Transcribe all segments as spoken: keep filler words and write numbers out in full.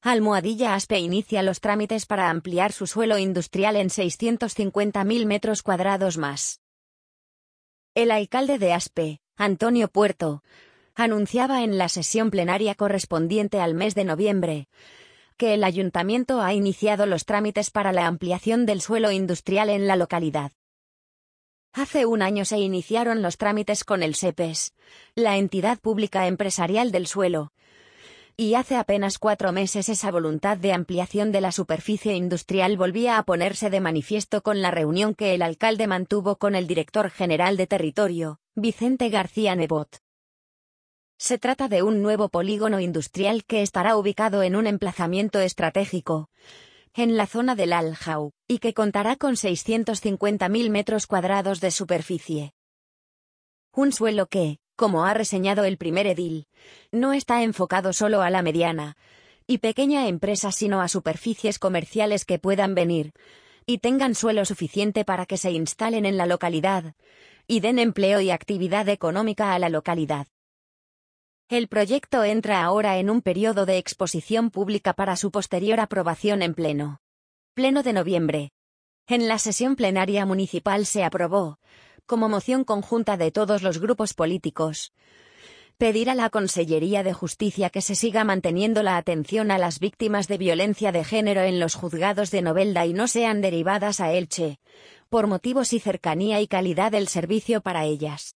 Almohadilla Aspe inicia los trámites para ampliar su suelo industrial en seiscientos cincuenta mil metros cuadrados más. El alcalde de Aspe, Antonio Puerto, anunciaba en la sesión plenaria correspondiente al mes de noviembre que el ayuntamiento ha iniciado los trámites para la ampliación del suelo industrial en la localidad. Hace un año se iniciaron los trámites con el SEPES, la entidad pública empresarial del suelo, y hace apenas cuatro meses esa voluntad de ampliación de la superficie industrial volvía a ponerse de manifiesto con la reunión que el alcalde mantuvo con el director general de territorio, Vicente García Nebot. Se trata de un nuevo polígono industrial que estará ubicado en un emplazamiento estratégico, en la zona del Aljau, y que contará con seiscientos cincuenta mil metros cuadrados de superficie. Un suelo que, como ha reseñado el primer edil, no está enfocado solo a la mediana y pequeña empresa sino a superficies comerciales que puedan venir y tengan suelo suficiente para que se instalen en la localidad y den empleo y actividad económica a la localidad. El proyecto entra ahora en un periodo de exposición pública para su posterior aprobación en pleno. Pleno de noviembre. En la sesión plenaria municipal se aprobó, como moción conjunta de todos los grupos políticos, pedir a la Consellería de Justicia que se siga manteniendo la atención a las víctimas de violencia de género en los juzgados de Novelda y no sean derivadas a Elche, por motivos y cercanía y calidad del servicio para ellas.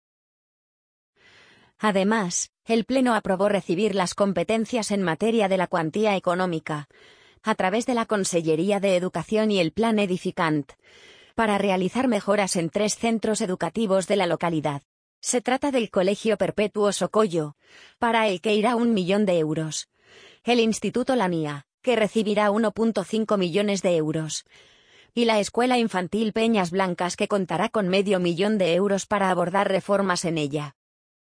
Además, el Pleno aprobó recibir las competencias en materia de la cuantía económica, a través de la Consellería de Educación y el Plan Edificant, para realizar mejoras en tres centros educativos de la localidad. Se trata del Colegio Perpetuo Socollo, para el que irá un millón de euros, el Instituto La Mía, que recibirá uno punto cinco millones de euros, y la Escuela Infantil Peñas Blancas que contará con medio millón de euros para abordar reformas en ella.